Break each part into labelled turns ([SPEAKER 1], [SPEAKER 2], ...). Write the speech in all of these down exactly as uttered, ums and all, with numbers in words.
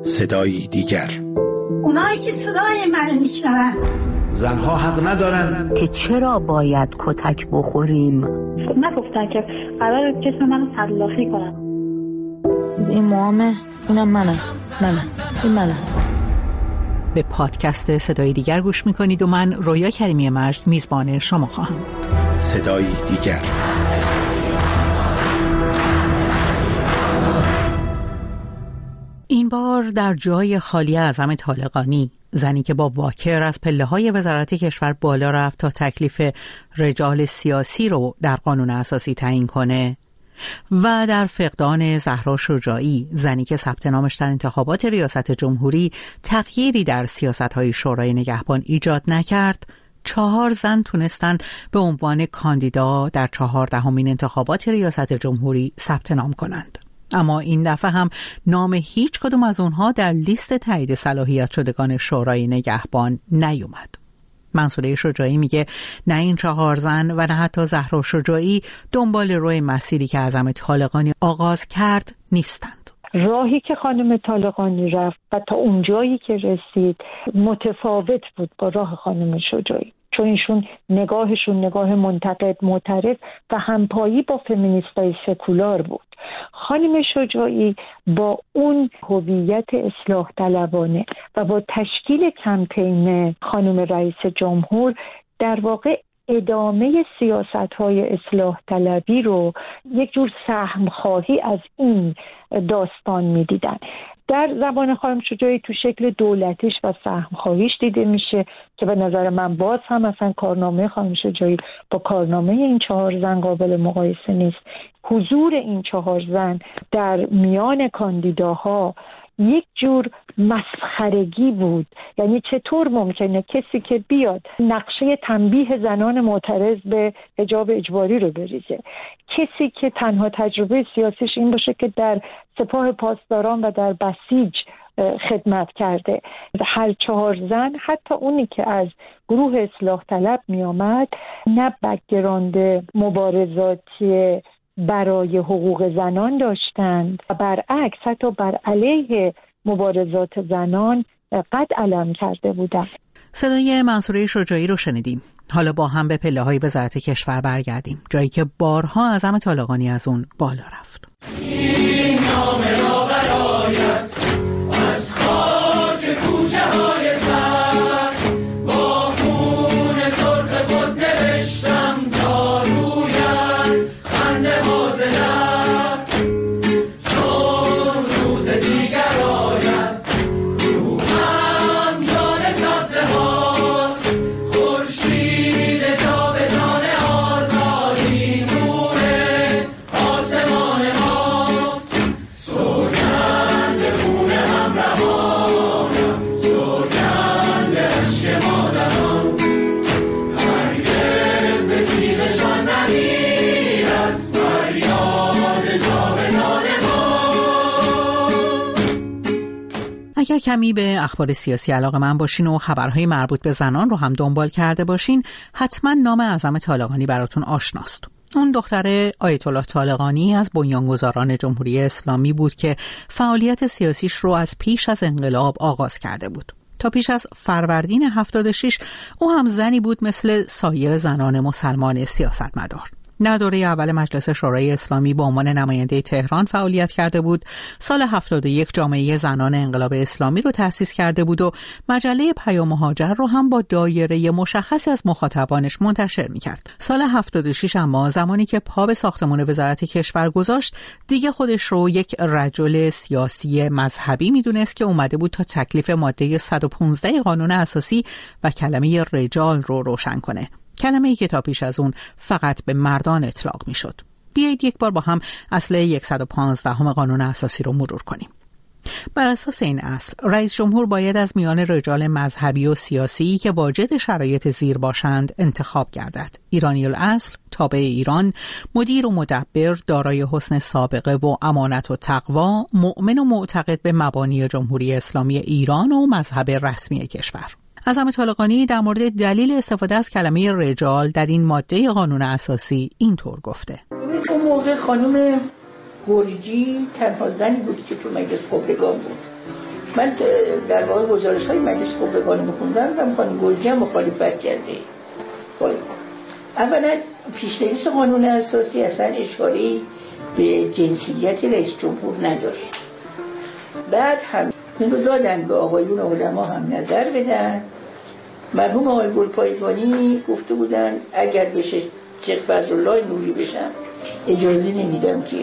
[SPEAKER 1] صدایی دیگر.
[SPEAKER 2] اونایی که صدای من میشنون
[SPEAKER 1] زنها حق ندارن
[SPEAKER 3] که چرا باید کتک بخوریم.
[SPEAKER 4] نگفتن که قرار جسم منو تلافی کنن.
[SPEAKER 3] این موامه، اینم منم منم این منم.
[SPEAKER 5] به پادکست صدای دیگر گوش میکنید و من رویا کریمی مجد میزبان شما خواهم بود.
[SPEAKER 1] صدایی دیگر.
[SPEAKER 5] این بار در جای خالی اعظم طالقانی، زنی که با واکر از پله‌های وزارت کشور بالا رفت تا تکلیف رجال سیاسی رو در قانون اساسی تعیین کنه، و در فقدان زهرا شجاعی، زنی که ثبت نامش در انتخابات ریاست جمهوری تغییری در سیاست‌های شورای نگهبان ایجاد نکرد، چهار زن تونستن به عنوان کاندیدا در چهاردهمین انتخابات ریاست جمهوری ثبت نام کنند. اما این دفعه هم نام هیچ کدوم از اونها در لیست تایید صلاحیت شدگان شورای نگهبان نیومد. منصوره شجاعی میگه نه این چهار زن و نه حتی زهرا شجاعی دنبال روی مسیری که اعظم طالقانی آغاز کرد نیستند.
[SPEAKER 4] راهی که خانم طالقانی رفت و تا اونجایی که رسید متفاوت بود با راه خانم شجاعی، چون ایشون نگاهشون نگاه منتقد، معترض و همپایی با فمینیستای سکولار بود. خانم شجاعی با اون هویت اصلاح طلبانه و با تشکیل کمپین خانم رئیس جمهور در واقع ادامه سیاست‌های اصلاح طلبی رو یک جور سهم خواهی از این داستان می‌دیدن. در زبان خانم شجاعی تو شکل دولتیش و سهم خواهیش دیده میشه که به نظر من باز هم مثلا کارنامه خانم شجاعی با کارنامه این چهار زن قابل مقایسه نیست. حضور این چهار زن در میان کاندیداها یک جور مسخرگی بود. یعنی چطور ممکنه کسی که بیاد نقشه تنبیه زنان معترض به حجاب اجباری رو بریزه، کسی که تنها تجربه سیاسیش این باشه که در سپاه پاسداران و در بسیج خدمت کرده، هر چهار زن، حتی اونی که از گروه اصلاح طلب می آمد، نه بک‌گراند مبارزاتی برای حقوق زنان داشتند و برعکس حتی بر علیه مبارزات زنان قد علم کرده بودند.
[SPEAKER 5] صدای منصوره شجاعی رو شنیدیم. حالا با هم به پله‌های وزارت کشور برگردیم، جایی که بارها اعظم طالقانی از اون بالا رفت.
[SPEAKER 6] این نامه را برایت از خاک کوچه های سر با خون سرخ خود نوشتم تا رویت خنده باز لب، چون روز دیگر آید روحم جان سبزه هاست، خورشید جاودان آزادی نور آسمان ماست، سوگند خون همراهانم، سوگند عشق مادران، هرگز به تیغشان نمیرد فریاد جاودان ما.
[SPEAKER 5] اگر کمی به اخبار سیاسی علاقه‌مند باشین و خبرهای مربوط به زنان رو هم دنبال کرده باشین، حتما نام اعظم طالقانی براتون آشناست. اون دختر آیت الله طالقانی از بنیانگذاران جمهوری اسلامی بود که فعالیت سیاسیش رو از پیش از انقلاب آغاز کرده بود. تا پیش از فروردین هفتاد و شش او هم زنی بود مثل سایر زنان مسلمان سیاستمدار. در دوره اول مجلس شورای اسلامی به عنوان نماینده تهران فعالیت کرده بود. سال هفتاد و یک جامعه زنان انقلاب اسلامی رو تأسیس کرده بود و مجله پیام مهاجر رو هم با دایره مشخصی از مخاطبانش منتشر می‌کرد. سال هفتاد و شش اما زمانی که پا به ساختمان وزارت کشور گذاشت، دیگه خودش رو یک رجل سیاسی مذهبی می‌دونست که اومده بود تا تکلیف ماده صد و پانزده قانون اساسی و کلمه رجال رو روشن کنه. کلمه‌ای که تا پیش از اون فقط به مردان اطلاق می‌شد. بیایید یک بار با هم اصل صد و پانزده قانون اساسی رو مرور کنیم. بر اساس این اصل، رئیس جمهور باید از میان رجال مذهبی و سیاسی که واجد شرایط زیر باشند انتخاب گردد. ایرانی الاصل، تابع ایران، مدیر و مدبر، دارای حسن سابقه و امانت و تقوا، مؤمن و معتقد به مبانی جمهوری اسلامی ایران و مذهب رسمی کشور. اعظم طالقانی در مورد دلیل استفاده از کلمه رجال در این ماده قانون اساسی اینطور گفته:
[SPEAKER 7] اون موقع خانم گرجی تنها زنی بود که تو مجلس خبرگان بود من در واقع گزارش های مجلس خبرگان میخوندم و خانم گرجی هم مخالفت کرده. اولا پیشنویس قانون اساسی اصلا اشاره به جنسیت رئیس جمهور نداره. بعد هم این رو دادن به آقایون علما هم نظر بدن. مرحوم آقای گلپایگانی گفته بودن اگر بشه شیخ فضلالله نوری بشم اجازه نمیدم که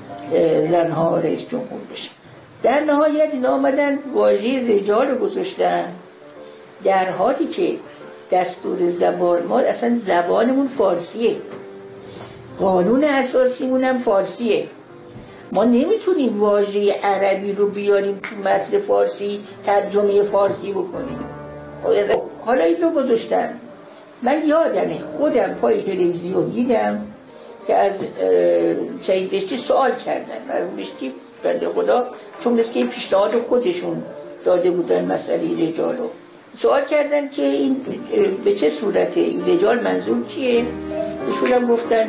[SPEAKER 7] زنها رئیس جمهور بشن. در نهایت اینا آمدن واژه رجال رو گذاشتن، در حالی که دستور زبان ما اصلا زبانمون فارسیه، قانون اساسیمون هم فارسیه. ما نمیتونیم واژه عربی رو بیاریم تو متن فارسی ترجمه فارسی بکنیم. حالا این رو گذاشتن. من یادمه خودم پای تلویزیون دیدم که از شهید بهشتی سوال کردن. مرحوم بهشتی بنده خدا چون مثل که پیشنهاد خودشون داده بودن مسئله رجالو سوال کردن که این به چه صورته، این رجال منظور چیه؟ ایشون هم گفتن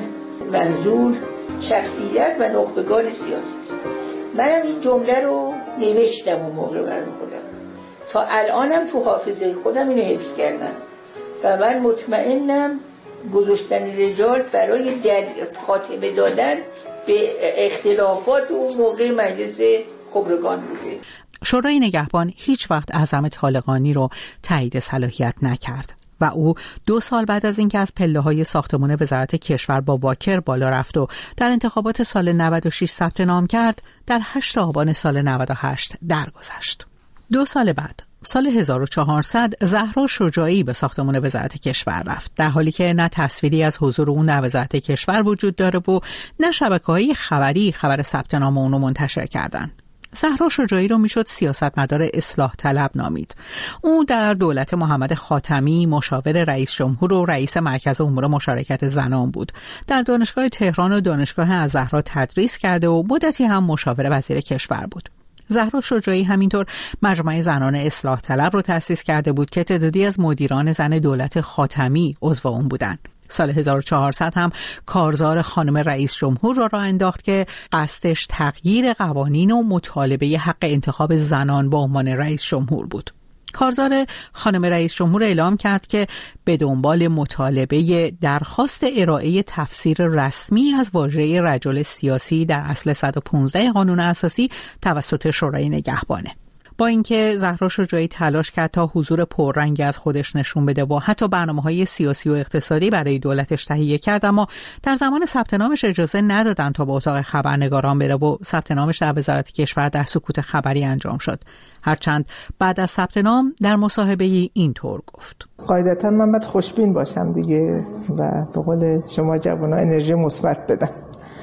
[SPEAKER 7] منظور شخصیت و نخبگان سیاسی است. منم این جمله رو نوشتم اون موقع برای خودم، تا الانم تو حافظه خودم اینو حفظ کردم و من مطمئنم گذاشتن رجال برای در خاتمه دادن به اختلافات اون موقع مجلس خبرگان بوده.
[SPEAKER 5] شورای نگهبان هیچ وقت اعظم طالقانی رو تایید صلاحیت نکرد و او دو سال بعد از اینکه از پله‌های ساختمان وزارت کشور با باکر بالا رفت و در انتخابات سال نود و شش ثبت نام کرد، در هشتم آبان سال نود و هشت درگذشت. دو سال بعد سال هزار و چهارصد زهرا شجاعی به ساختمان وزارت کشور رفت، در حالی که نه تصویری از حضور اون در وزارت کشور وجود داره و نه شبکه‌های خبری خبر ثبت نام اون رو منتشر کردند. زهرا شجاعی رو میشد سیاستمدار اصلاح طلب نامید. او در دولت محمد خاتمی مشاور رئیس جمهور و رئیس مرکز امور مشارکت زنان بود. در دانشگاه تهران و دانشگاه الزهرا تدریس کرده و مدتی هم مشاور وزیر کشور بود. زهرا شجاعی همینطور مجمع زنان اصلاح طلب رو تأسیس کرده بود که تعدادی از مدیران زن دولت خاتمی عضو اون بودند. سال هزار و چهارصد هم کارزار خانم رئیس جمهور را راه انداخت که قصدش تغییر قوانین و مطالبه حق انتخاب زنان به عنوان رئیس جمهور بود. کارزار خانم رئیس جمهور اعلام کرد که به دنبال مطالبه درخواست ارائه تفسیر رسمی از واژه رجل سیاسی در اصل صد و پانزده قانون اساسی توسط شورای نگهبانه. با اینکه زهرا شجاعی تلاش کرد تا حضور پررنگی از خودش نشون بده و حتی برنامه‌های سیاسی و اقتصادی برای دولتش تهیه کرد، اما در زمان ثبت نامش اجازه ندادن تا به اتاق خبرنگاران بره و ثبت نامش در وزارت کشور در سکوت خبری انجام شد. هرچند بعد از ثبت نام در مصاحبه اینطور گفت:
[SPEAKER 8] قاعدتا من باید خوشبین باشم دیگه و به قول شما جوونا انرژی مثبت بدم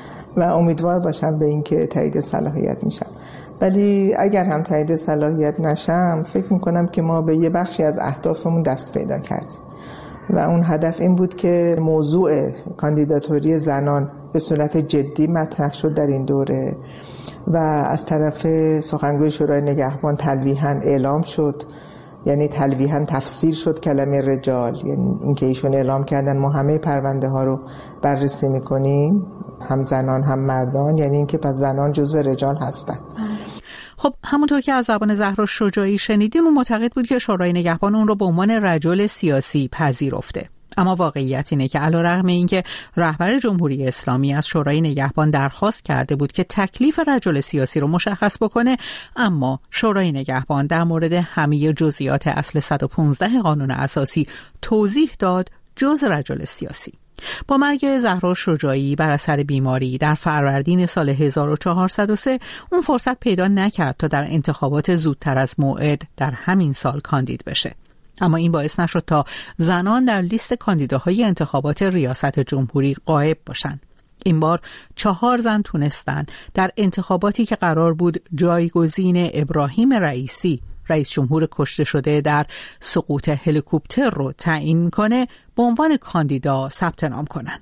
[SPEAKER 8] و امیدوار باشم به اینکه تایید صلاحیت میشم. ولی اگر هم تایید صلاحیت نشم فکر میکنم که ما به یه بخشی از اهدافمون دست پیدا کردیم و اون هدف این بود که موضوع کاندیداتوری زنان به صورت جدی مطرح شد در این دوره و از طرف سخنگوی شورای نگهبان تلویحاً اعلام شد، یعنی تلویحاً تفسیر شد کلمه رجال، یعنی اینکه ایشون اعلام کردن ما همه پرونده ها رو بررسی میکنیم، هم زنان هم مردان، یعنی اینکه پس زنان جزو رجال هستن.
[SPEAKER 5] خب همونطور که از زبان زهرا شجاعی شنیدیم، اون معتقد بود که شورای نگهبان اون رو به عنوان رجل سیاسی پذیرفته. اما واقعیت اینه که علیرغم اینکه رهبر جمهوری اسلامی از شورای نگهبان درخواست کرده بود که تکلیف رجل سیاسی رو مشخص بکنه، اما شورای نگهبان در مورد همه جزئیات اصل صد و پانزده قانون اساسی توضیح داد جز رجل سیاسی. با مرگ زهرا شجاعی بر اثر بیماری در فروردین سال هزار و چهارصد و سه اون فرصت پیدا نکرد تا در انتخابات زودتر از موعد در همین سال کاندید بشه. اما این باعث نشد تا زنان در لیست کاندیداهای انتخابات ریاست جمهوری غایب باشند. این بار چهار زن تونستن در انتخاباتی که قرار بود جایگزین ابراهیم رئیسی، رئیس جمهور کشته شده در سقوط هلیکوپتر رو تعیین کنه، به عنوان کاندیدا ثبت نام کنن.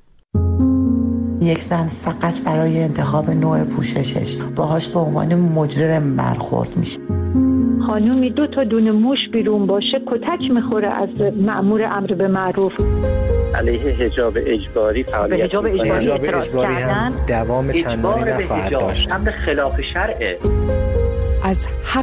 [SPEAKER 9] یک زن فقط برای انتخاب نوع پوششش باهاش به عنوان مجرم برخورد میشه.
[SPEAKER 4] خانومی دو تا دونه موش بیرون باشه کتک میخوره از مأمور امر به معروف.
[SPEAKER 10] علیه حجاب اجباری فعالیت
[SPEAKER 11] به حجاب اجباری, حجاب اجباری هم دوام چندانی نخواهد داشت.
[SPEAKER 10] امر خلاف شرعه.
[SPEAKER 12] از حق